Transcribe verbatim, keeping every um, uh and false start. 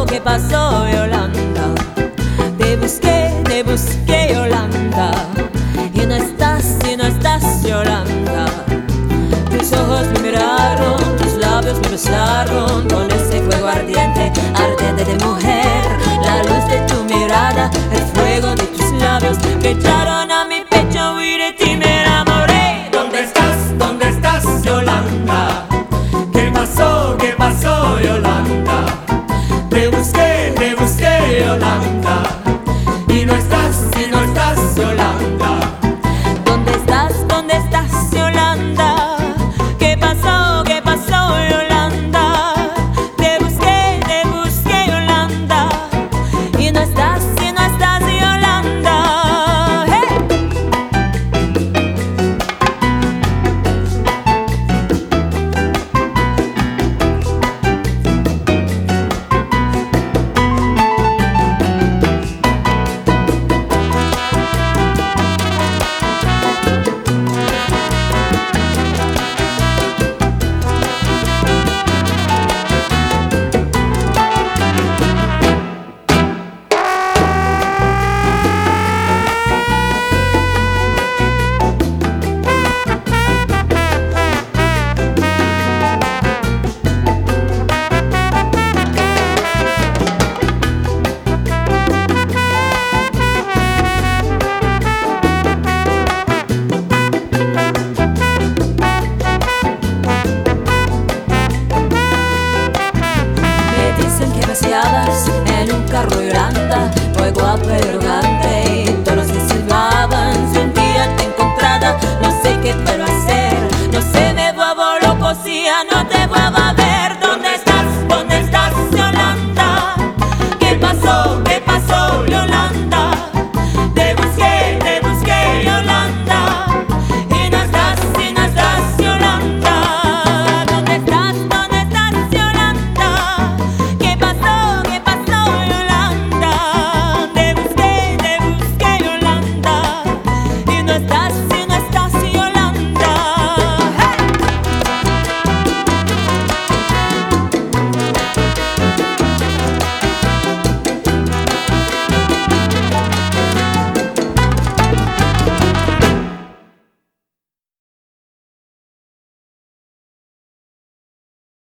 ¿qué pasó, Yolanda? Te busqué, te busqué, Yolanda, y no estás, y no estás, Yolanda. Tus ojos me miraron, tus labios me besaron con ese fuego ardiente, ardiente de mujer. La luz de tu mirada, el fuego de tus labios que echaron a mi pecho y de ti me enamoré. ¿Dónde estás? ¿Dónde estás, Yolanda? ¿Qué pasó? ¿Qué pasó, Yolanda? Te busqué, te busqué, Yolanda, y no estás, y no estás, Yolanda. ¿Dónde estás? ¿Dónde estás, Yolanda? ¿Qué pasó? ¿Qué pasó, Yolanda? Te busqué, te busqué, Yolanda, y no estás, y no estás, Yolanda. ¡Hey! En un carro, Yolanda, muy guapa y arrogante, y todos se silbaban. Si un día te encontrara, no sé qué puedo hacer, no sé, me vuelvo loco si ya no te vuelvo a ver. ¿Dónde estás? ¿Dónde estás, Yolanda? ¿Qué pasó? ¿Qué pasó, Yolanda? Te busqué, te busqué, Yolanda, y no estás, y no estás, Yolanda. ¿Dónde estás? ¿Dónde estás, Yolanda? ¿Qué pasó? ¿Qué pasó, Yolanda? Te busqué, te busqué, Yolanda, y no estás.